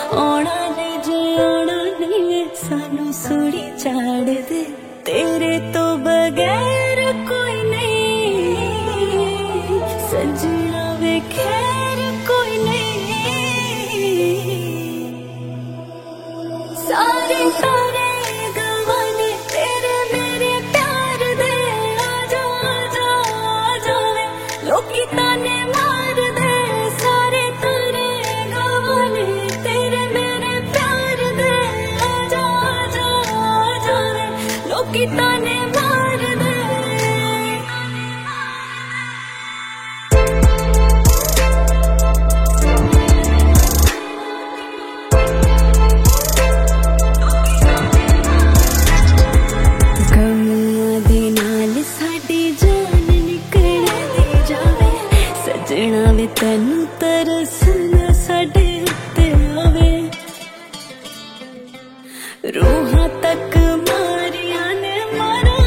आना नहीं जे आना नहीं सानू सूड़ी चाड़ दे तेरे तो बगैर कोई नहीं सजना वे खैर कोई नहीं सारे सारे गवाने तेरे मेरे प्यार दे आजा आजा आजा वे लोकी ताने मार दे सारे तारे गवाने तेरे मेरे प्यार दे आजा आजा आजा वे लोकी ताने मार दे सजना वे तेनू तरस न साडे उत्ते आवे रूहां तक मारिया ने मारा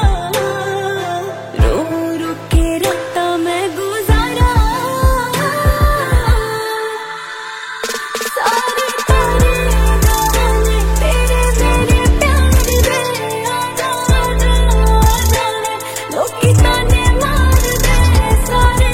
रो रो के रातां मैं गुजारा सारे तारे गवाने तेरे मेरे प्यार दे आजा आजा आजा वे लोकी ताने मार दे सारे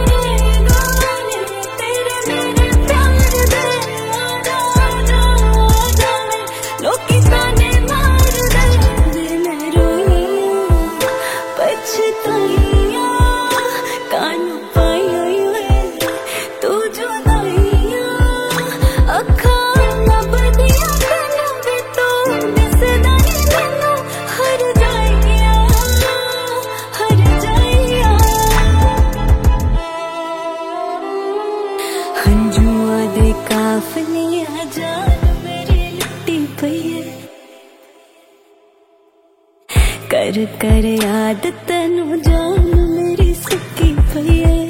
लोकी ताने मार दे मैं रोइया पछताइया कानू पाइया तू जुदाइया अखा लभदिया तैनू वे तू दिसदा नहीं मैनू हर जाइया हंजुआ दे काफलिया जान मेरी लुटी पई है कर कर याद तैनू जान मेरी सुकी पई है।